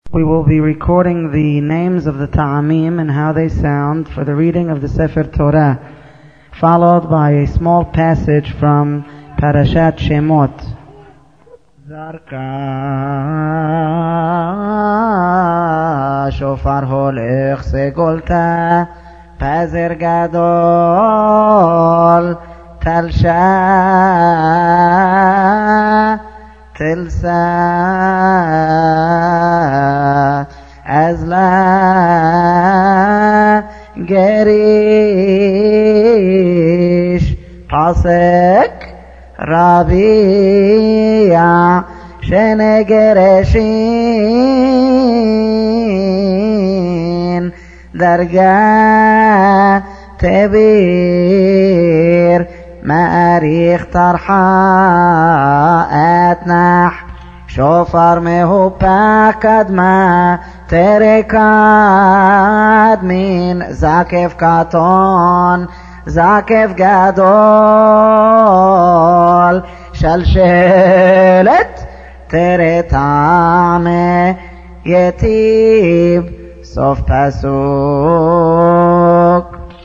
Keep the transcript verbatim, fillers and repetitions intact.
We will be recording the names of the ta'amim and how they sound for the reading of the Sefer Torah, followed by a small passage from Parashat Shemot. Zarka shofar holech segolta pazer gadol talsha tilsa azla gerish pasek rabia shene gereshin darga tebir ماريخ طرحا اتنح شوفر مهوبا قدما تركاد من زاكف كاتون زاكف جدول شلشلت تري طعم يتيب صف پسو